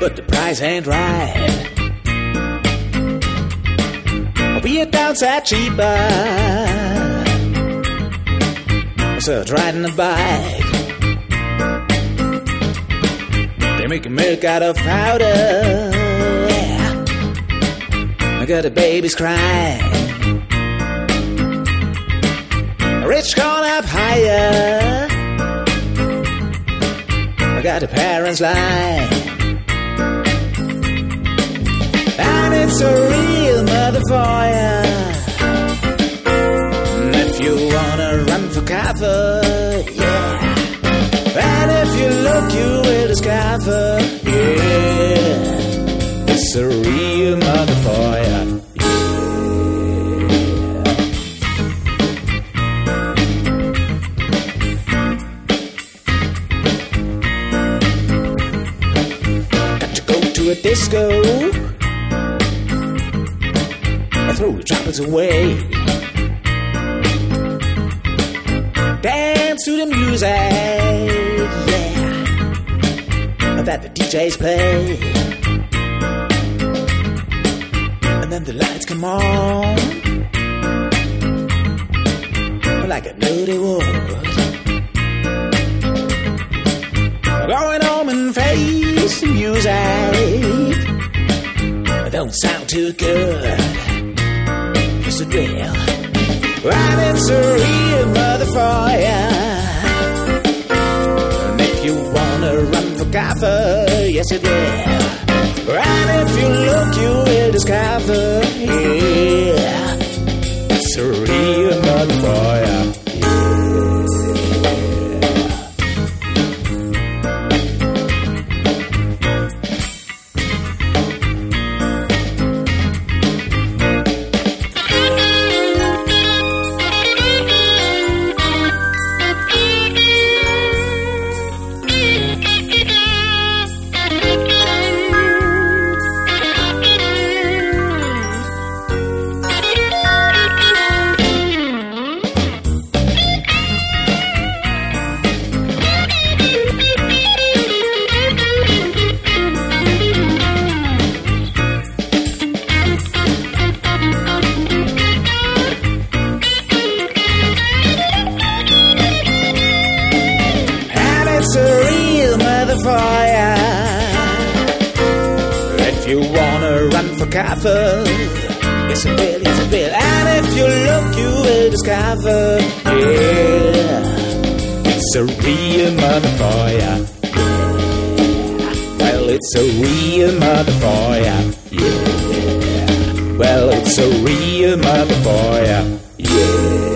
but the price ain't right. I'll be a downside cheaper. So riding a bike, they make milk out of powder. Yeah. I got the babies crying, rich gone up higher. I got the parents lying, and it's a real motherfucker. If you wanna run for cover, yeah. And if you look, you will discover, yeah, it's a real motherfucker. A disco, I throw your troubles away, dance to the music, yeah, that the DJs play, and then the lights come on, like I knew they would. Going home and face the music, it don't sound too good, it's a drill, and it's a real motherfucker. And if you wanna run for cover, yes it will. And if you look, you will discover, yeah, it's a real motherfucker. If you wanna run for cover, it's a bill, it's a bill. And if you look, you will discover, yeah, it's a real motherfucker. Yeah. Well, it's a real motherfucker. Yeah. Well, it's a real motherfucker. Yeah.